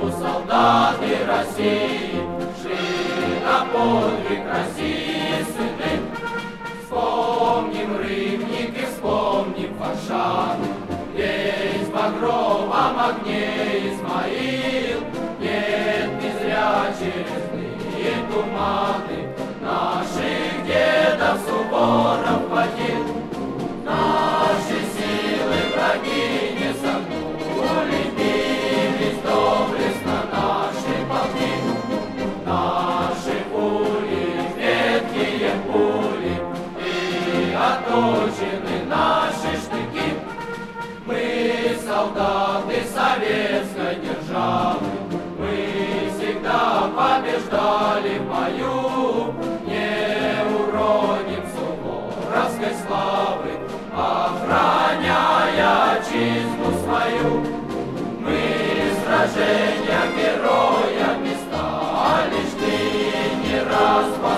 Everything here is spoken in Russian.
солдаты России шли на подвиг России сыны. Вспомним Рыбник и вспомним Фаршан, весь в багровом огне Измаил. Нет, не зря через злые туманы наших дедов Суворов водил. Наши силы враги не согнули, бились доблестно наши полки. Наши пули, ветхие пули, и оточены наши штыки. Мы солдаты советской державы, мы всегда побеждали в бою. Не уроним суворовской славы, охраняя отчизну свою. Мы сражения героями стали, шли не раз.